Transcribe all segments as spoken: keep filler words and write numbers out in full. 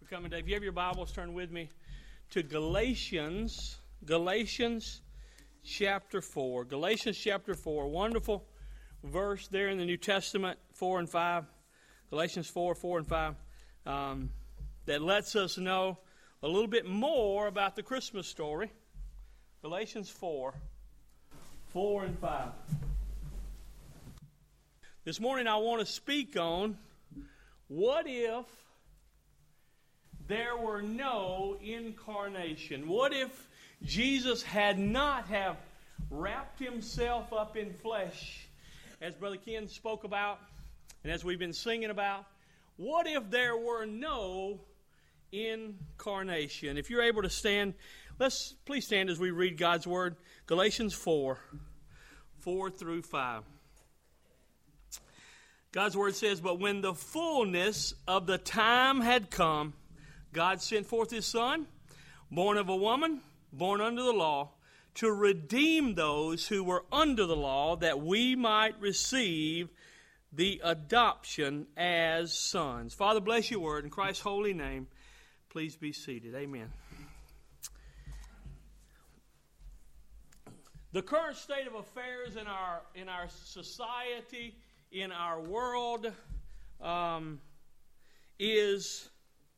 for coming today. If you have your Bibles, turn with me to Galatians, Galatians chapter four. Galatians chapter four, wonderful verse there in the New Testament, four and five. Galatians four, four and five, um, that lets us know a little bit more about the Christmas story. Galatians four, four and five. This morning I want to speak on what if there were no incarnation? What if Jesus had not have wrapped himself up in flesh, as Brother Ken spoke about and as we've been singing about? What if there were no incarnation? If you're able to stand, let's please stand as we read God's Word. Galatians four, four through five. God's Word says, "But when the fullness of the time had come, God sent forth His Son, born of a woman, born under the law, to redeem those who were under the law, that we might receive the adoption as sons." Father, bless your word in Christ's holy name. Please be seated. Amen. The current state of affairs in our in our society, in our world, um, is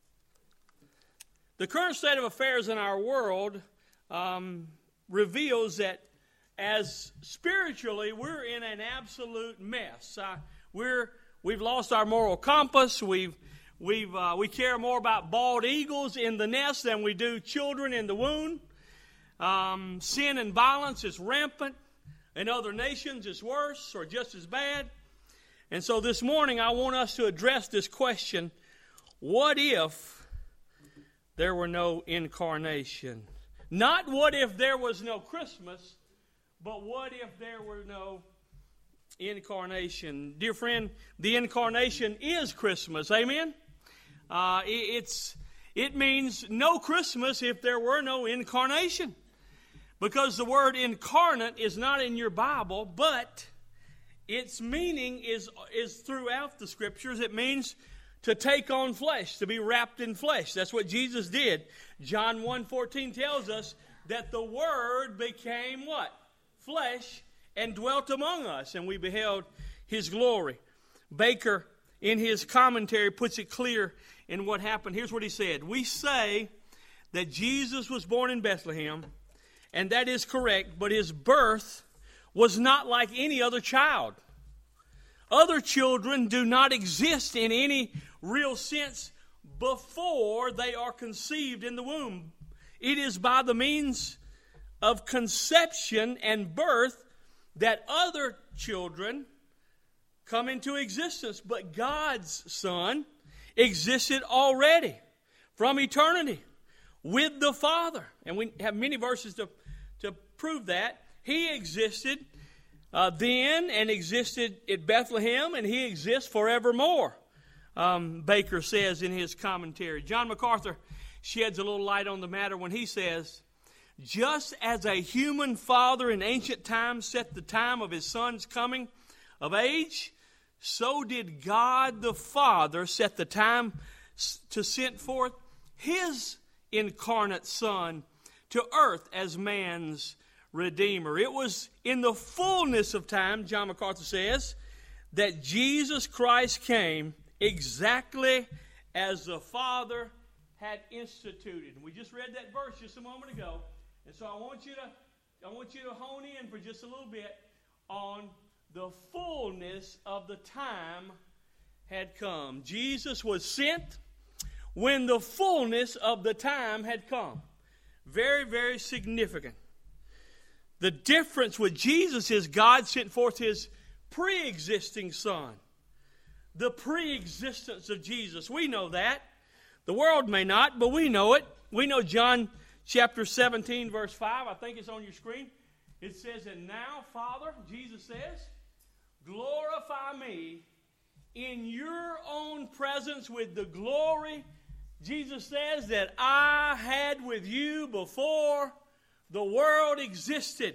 the current state of affairs in our world um, reveals that as spiritually we're in an absolute mess. Uh, we're we've lost our moral compass. We've we've uh, we care more about bald eagles in the nest than we do children in the womb. Um, sin and violence is rampant. In other nations, it's worse or just as bad. And so this morning, I want us to address this question: what if there were no incarnation? Not what if there was no Christmas, but what if there were no incarnation? Dear friend, the incarnation is Christmas. Amen? Uh, it's it means no Christmas if there were no incarnation. Because the word incarnate is not in your Bible, but its meaning is, is throughout the Scriptures. It means to take on flesh, to be wrapped in flesh. That's what Jesus did. John one fourteen tells us that the Word became what? Flesh, and dwelt among us, and we beheld His glory. Baker, in his commentary, puts it clear in what happened. Here's what he said: "We say that Jesus was born in Bethlehem, and that is correct, but His birth was not like any other child. Other children do not exist in any real sense before they are conceived in the womb. It is by the means of conception and birth that other children come into existence. But God's Son existed already from eternity with the Father." And we have many verses to, to prove that. He existed uh, then and existed at Bethlehem, and He exists forevermore, um, Baker says in his commentary. John MacArthur sheds a little light on the matter when he says, "Just as a human father in ancient times set the time of His Son's coming of age, so did God the Father set the time to send forth His incarnate Son to earth as man's Redeemer. It was in the fullness of time," John MacArthur says, "that Jesus Christ came exactly as the Father had instituted." And we just read that verse just a moment ago. And so I want you to I want you to hone in for just a little bit on the fullness of the time had come. Jesus was sent when the fullness of the time had come. Very, very significant. The difference with Jesus is God sent forth His pre-existing Son. The pre-existence of Jesus. We know that. The world may not, but we know it. We know John chapter seventeen, verse five. I think it's on your screen. It says, "And now, Father," Jesus says, "glorify me in your own presence with the glory," Jesus says, "that I had with you before the world existed."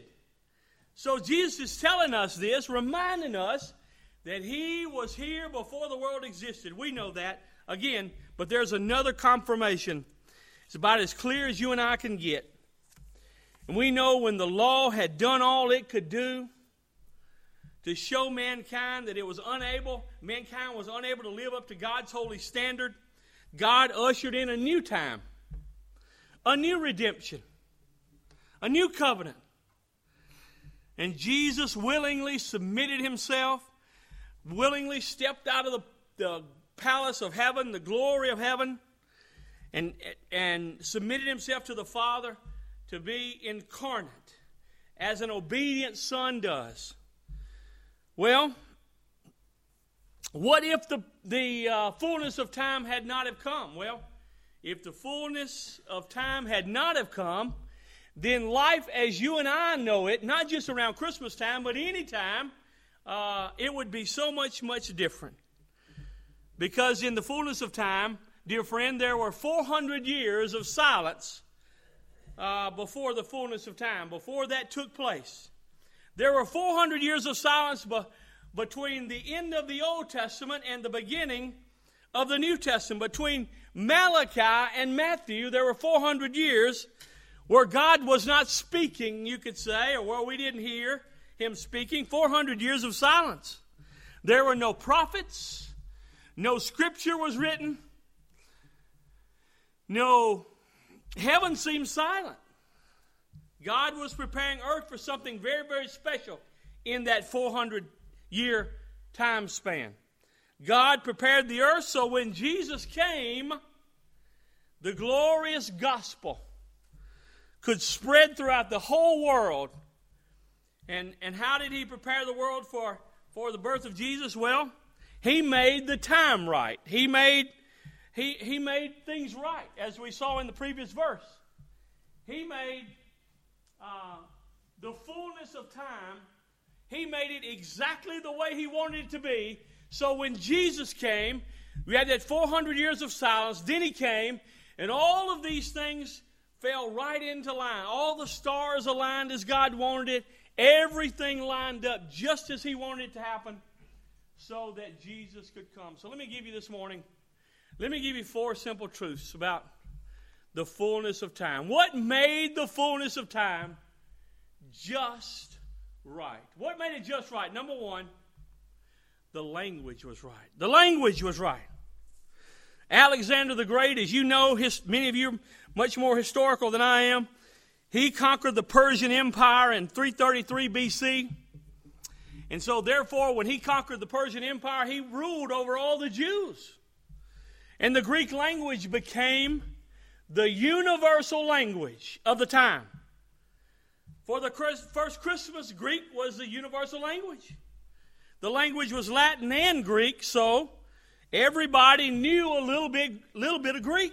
So Jesus is telling us this, reminding us that He was here before the world existed. We know that. again, but there's another confirmation. It's about as clear as you and I can get. And we know when the law had done all it could do to show mankind that it was unable, mankind was unable to live up to God's holy standard, God ushered in a new time, a new redemption, a new covenant. And Jesus willingly submitted himself, willingly stepped out of the, the palace of heaven, the glory of heaven, and, and submitted himself to the Father to be incarnate, as an obedient son does. Well, what if the, the uh, fullness of time had not have come? Well, if the fullness of time had not have come, then life as you and I know it, not just around Christmas time, but any time, uh, it would be so much, much different. Because in the fullness of time, dear friend, there were four hundred years of silence uh, before the fullness of time, before that took place. There were four hundred years of silence be- between the end of the Old Testament and the beginning of the New Testament. Between Malachi and Matthew, there were four hundred years where God was not speaking, you could say, or where we didn't hear him speaking. four hundred years of silence. There were no prophets. No scripture was written. No, heaven seemed silent. God was preparing earth for something very, very special in that four hundred year time span. God prepared the earth so when Jesus came, the glorious gospel could spread throughout the whole world. And, and how did he prepare the world for, for the birth of Jesus? Well, he made the time right. He made, he, he made things right, as we saw in the previous verse. He made uh, the fullness of time, he made it exactly the way he wanted it to be. So when Jesus came, we had that four hundred years of silence. Then he came, and all of these things fell right into line. All the stars aligned as God wanted it. Everything lined up just as he wanted it to happen so that Jesus could come. So let me give you this morning, let me give you four simple truths about the fullness of time. What made the fullness of time just right? What made it just right? Number one, the language was right. The language was right. Alexander the Great, as you know, his, many of you are much more historical than I am. He conquered the Persian Empire in three thirty-three B C. And so therefore, when he conquered the Persian Empire, he ruled over all the Jews. And the Greek language became the universal language of the time. For the first Christmas, Greek was the universal language. The language was Latin and Greek, so everybody knew a little bit, little bit of Greek.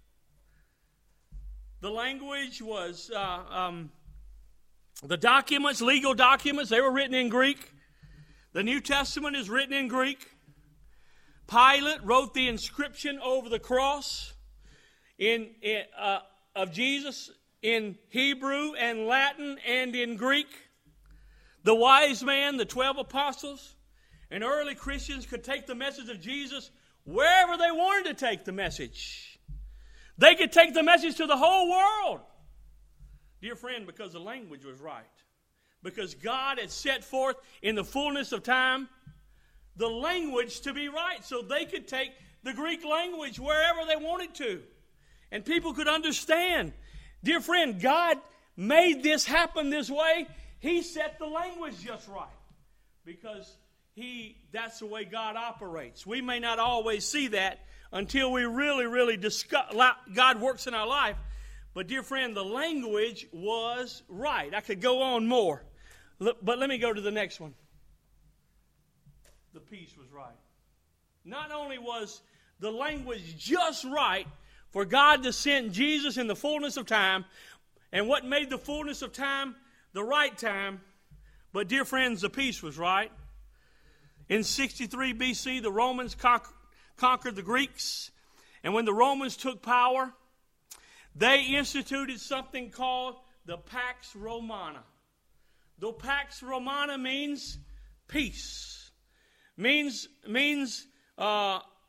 The language was, uh, um, the documents, legal documents, they were written in Greek. The New Testament is written in Greek. Pilate wrote the inscription over the cross in, in uh, of Jesus in Hebrew and Latin and in Greek. The wise man, the twelve apostles, and early Christians could take the message of Jesus wherever they wanted to take the message. They could take the message to the whole world. Dear friend, because the language was right. Because God had set forth in the fullness of time the language to be right. So they could take the Greek language wherever they wanted to. And people could understand. Dear friend, God made this happen this way. He set the language just right. Because he, that's the way God operates. We may not always see that until we really, really discuss, God works in our life. But dear friend, the language was right. I could go on more. But let me go to the next one. The peace was right. Not only was the language just right for God to send Jesus in the fullness of time, and what made the fullness of time the right time, but dear friends, the peace was right. In sixty-three B C, the Romans con- conquered the Greeks, and when the Romans took power, they instituted something called the Pax Romana. The Pax Romana means peace. Means, means uh,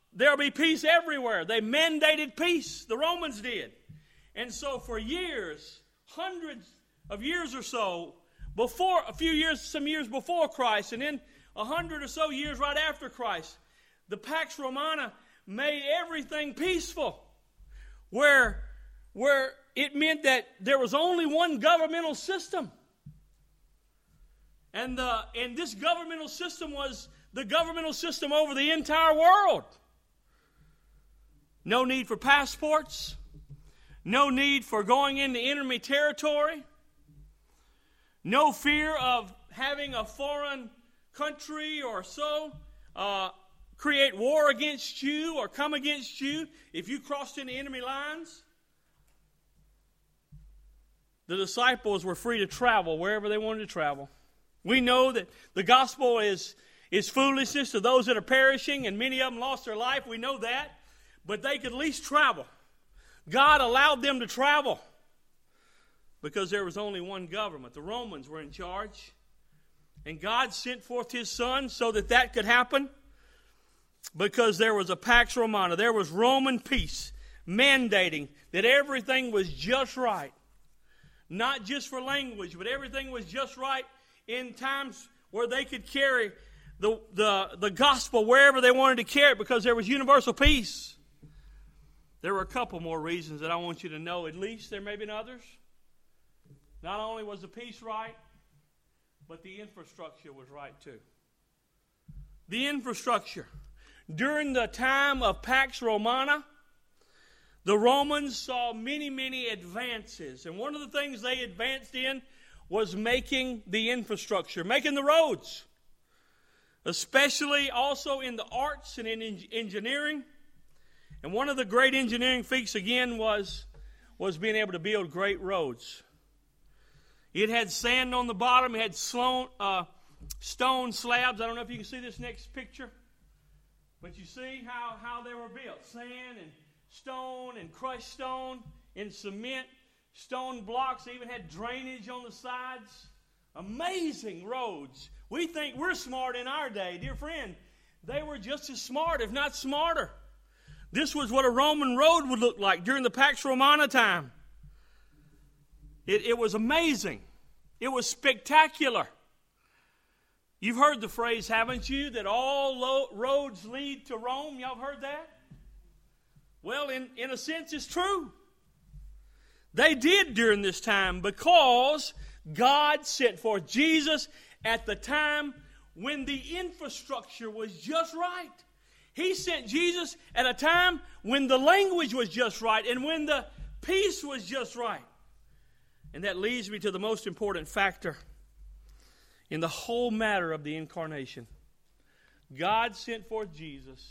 there'll be peace everywhere. They mandated peace. The Romans did. And so for years, hundreds of years or so, before a few years, some years before Christ, and then a hundred or so years right after Christ, the Pax Romana made everything peaceful, where, where it meant that there was only one governmental system. And, the, and this governmental system was the governmental system over the entire world. No need for passports. No need for going into enemy territory. No fear of having a foreign country or so uh, create war against you or come against you if you crossed into enemy lines. The disciples were free to travel wherever they wanted to travel. We know that the gospel is, is foolishness to those that are perishing, and many of them lost their life. We know that. But they could at least travel. God allowed them to travel because there was only one government. The Romans were in charge. And God sent forth His Son so that that could happen because there was a Pax Romana. There was Roman peace mandating that everything was just right. Not just for language, but everything was just right in times where they could carry the, the, the gospel wherever they wanted to carry it because there was universal peace. There were a couple more reasons that I want you to know, at least. There may have been others. Not only was the peace right, but the infrastructure was right too. The infrastructure. During the time of Pax Romana, the Romans saw many, many advances. And one of the things they advanced in was making the infrastructure, making the roads. Especially also in the arts and in engineering. And one of the great engineering feats, again, was, was being able to build great roads. It had sand on the bottom. It had stone, uh, stone slabs. I don't know if you can see this next picture. But you see how, how they were built. Sand and stone and crushed stone and cement. Stone blocks. They even had drainage on the sides. Amazing roads. We think we're smart in our day. Dear friend, they were just as smart, if not smarter. This was what a Roman road would look like during the Pax Romana time. It, it was amazing. It was spectacular. You've heard the phrase, haven't you, that all lo- roads lead to Rome? Y'all have heard that? Well, in, in a sense, it's true. They did during this time because God sent forth Jesus at the time when the infrastructure was just right. He sent Jesus at a time when the language was just right and when the peace was just right. And that leads me to the most important factor in the whole matter of the incarnation. God sent forth Jesus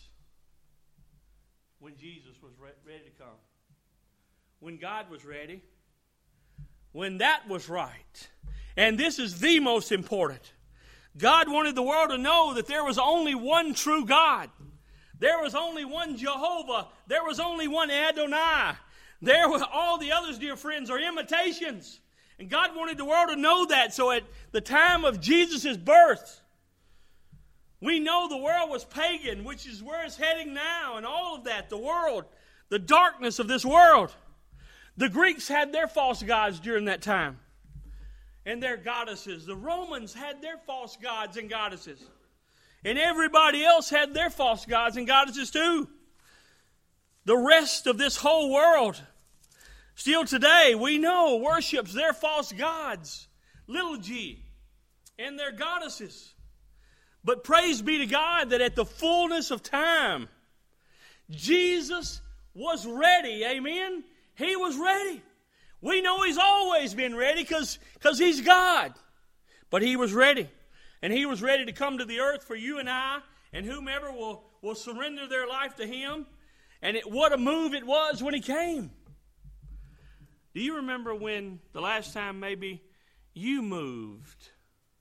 when Jesus was re- ready to come. When God was ready. When that was right. And this is the most important. God wanted the world to know that there was only one true God. There was only one Jehovah. There was only one Adonai. There were all the others, dear friends, are imitations. And God wanted the world to know that. So at the time of Jesus' birth, we know the world was pagan, which is where it's heading now, and all of that, the world, the darkness of this world. The Greeks had their false gods during that time, and their goddesses. The Romans had their false gods and goddesses. And everybody else had their false gods and goddesses too. The rest of this whole world, still today, we know, worships their false gods, little g, and their goddesses. But praise be to God that at the fullness of time, Jesus was ready. Amen? He was ready. We know He's always been ready because because He's God. But He was ready. And He was ready to come to the earth for you and I and whomever will, will surrender their life to Him. And it, what a move it was when He came. Do you remember when the last time maybe you moved?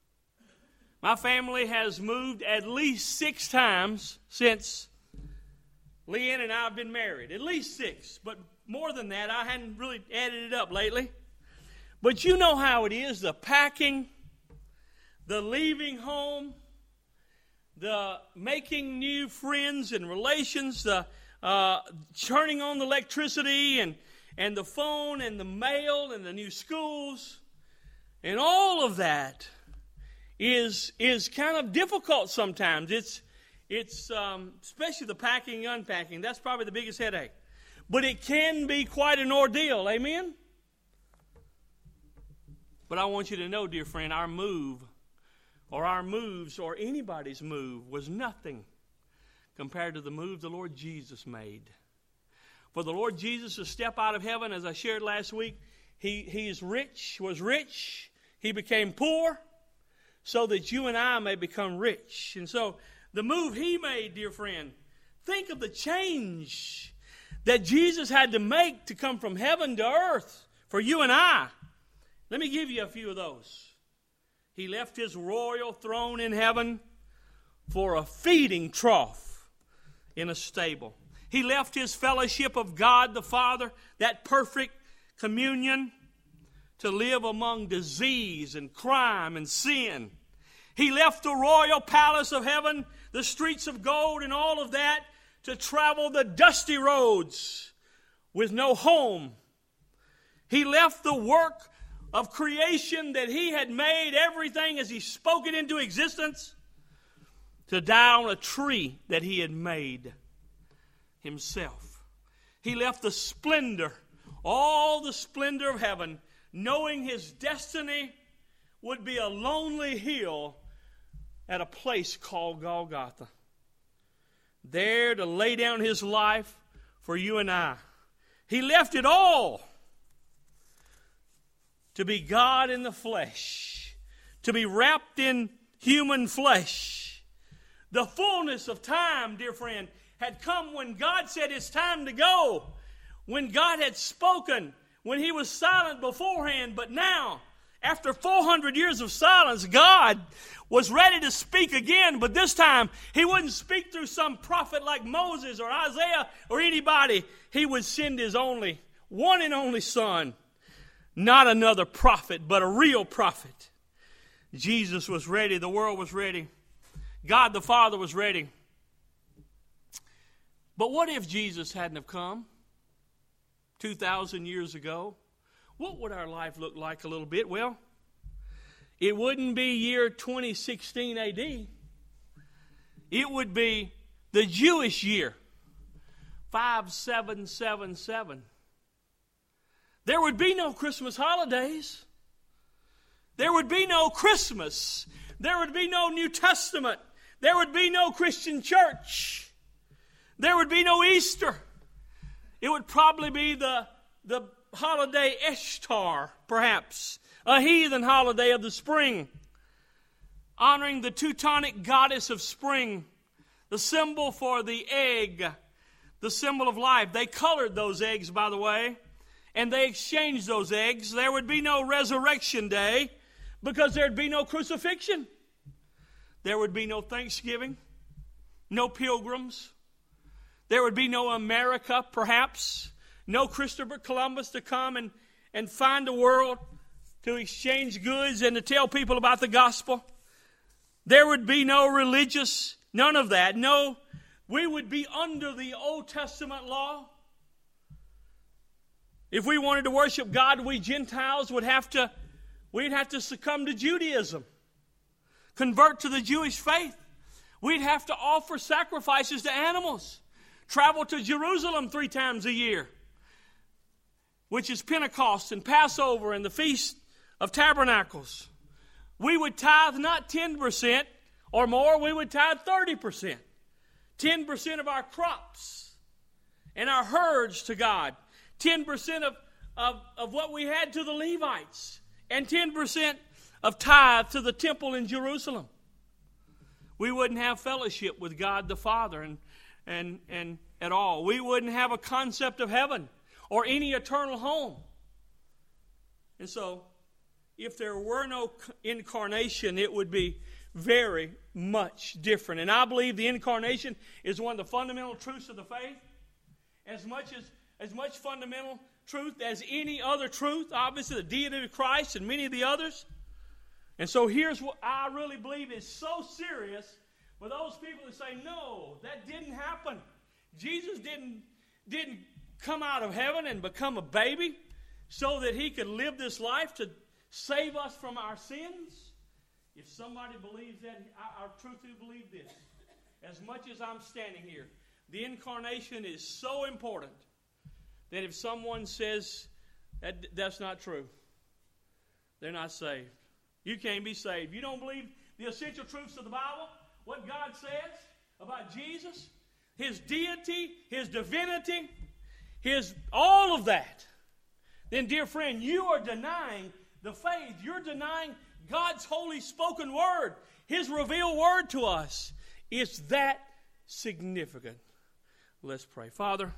My family has moved at least six times since Leanne and I have been married. At least six. But more than that, I hadn't really added it up lately. But you know how it is, the packing, the leaving home, the making new friends and relations, the uh, turning on the electricity and, and the phone and the mail and the new schools, and all of that is is kind of difficult sometimes. It's it's um, especially the packing and unpacking. That's probably the biggest headache. But it can be quite an ordeal. Amen? But I want you to know, dear friend, our move, or our moves, or anybody's move, was nothing compared to the move the Lord Jesus made. For the Lord Jesus to step out of heaven, as I shared last week, he, he is rich, was rich. He became poor so that you and I may become rich. And so the move he made, dear friend, think of the change that Jesus had to make to come from heaven to earth for you and I. Let me give you a few of those. He left his royal throne in heaven for a feeding trough in a stable. He left his fellowship of God the Father, that perfect communion, to live among disease and crime and sin. He left the royal palace of heaven, the streets of gold and all of that, to travel the dusty roads with no home. He left the work of creation that he had made, everything as he spoke it into existence, to die on a tree that he had made himself. He left the splendor, all the splendor of heaven, knowing his destiny would be a lonely hill at a place called Golgotha. There to lay down his life for you and I. He left it all to be God in the flesh, to be wrapped in human flesh. The fullness of time, dear friend, had come when God said it's time to go, when God had spoken, when he was silent beforehand. But now, after four hundred years of silence, God was ready to speak again, but this time he wouldn't speak through some prophet like Moses or Isaiah or anybody. He would send his only, one and only Son. Not another prophet, but a real prophet. Jesus was ready. The world was ready. God the Father was ready. But what if Jesus hadn't have come two thousand years ago? What would our life look like a little bit? Well, it wouldn't be year twenty sixteen A D. It would be the Jewish year, five seven seven seven. There would be no Christmas holidays. There would be no Christmas. There would be no New Testament. There would be no Christian church. There would be no Easter. It would probably be the, the holiday Ishtar, perhaps, a heathen holiday of the spring, honoring the Teutonic goddess of spring, the symbol for the egg, the symbol of life. They colored those eggs, by the way, and they exchanged those eggs. There would be no resurrection day because there would be no crucifixion. There would be no Thanksgiving, no pilgrims. There would be no America, perhaps, no Christopher Columbus to come and, and find a world to exchange goods and to tell people about the gospel. There would be no religious, none of that. No, we would be under the Old Testament law. If we wanted to worship God, we Gentiles would have to, we'd have to succumb to Judaism, convert to the Jewish faith. We'd have to offer sacrifices to animals, travel to Jerusalem three times a year, which is Pentecost and Passover and the Feast of Tabernacles. We would tithe not ten percent or more, we would tithe thirty percent. ten percent of our crops and our herds to God. ten percent of, of, of what we had to the Levites. And ten percent of tithe to the temple in Jerusalem. We wouldn't have fellowship with God the Father and, and, and at all. We wouldn't have a concept of heaven or any eternal home. And so, if there were no incarnation, it would be very much different. And I believe the incarnation is one of the fundamental truths of the faith. As much as as much fundamental truth as any other truth, obviously the deity of Christ and many of the others. And so here's what I really believe is so serious For those people that say, no, that didn't happen. Jesus didn't, didn't come out of heaven and become a baby so that he could live this life to save us from our sins. If somebody believes that, I, I truthfully believe this. As much as I'm standing here, the incarnation is so important that if someone says that that's not true, they're not saved. You can't be saved. You don't believe the essential truths of the Bible, what God says about Jesus, his deity, his divinity, his all of that, then, dear friend, you are denying the faith. You're denying God's holy spoken word, his revealed word to us. It's that significant. Let's pray. Father,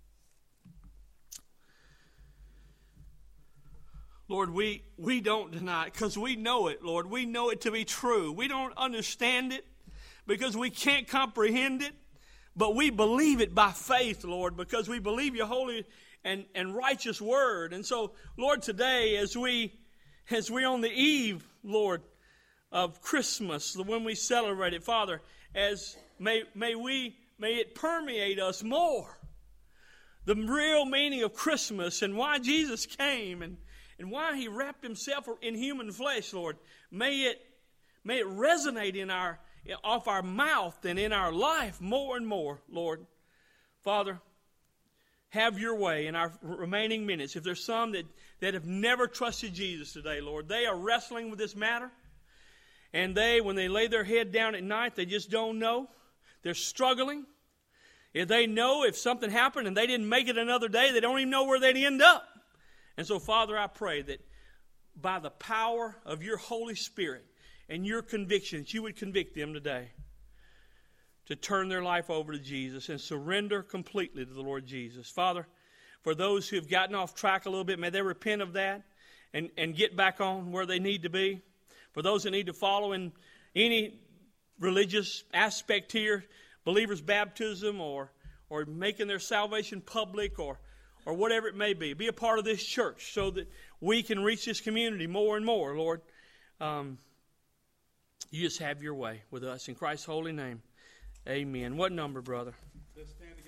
Lord, we, we don't deny it because we know it, Lord. We know it to be true. We don't understand it because we can't comprehend it, but we believe it by faith, Lord, because we believe your holy and, and righteous word. And so, Lord, today as we as we're on the eve, Lord, of Christmas, when we celebrate it, Father, as may may we may it permeate us more. The real meaning of Christmas and why Jesus came and, and why he wrapped himself in human flesh, Lord. May it may it resonate in our off our mouth and in our life more and more, Lord. Father, have your way in our remaining minutes. If there's some that, that have never trusted Jesus today, Lord, they are wrestling with this matter. And they, when they lay their head down at night, they just don't know. They're struggling. If they know if something happened and they didn't make it another day, they don't even know where they'd end up. And so, Father, I pray that by the power of your Holy Spirit and your convictions, you would convict them today to turn their life over to Jesus and surrender completely to the Lord Jesus. Father, for those who have gotten off track a little bit, may they repent of that and, and get back on where they need to be. For those that need to follow in any religious aspect here, believers' baptism or or making their salvation public or or whatever it may be, be a part of this church so that we can reach this community more and more, Lord. Um, you just have your way with us. In Christ's holy name, amen. What number, brother? Let's stand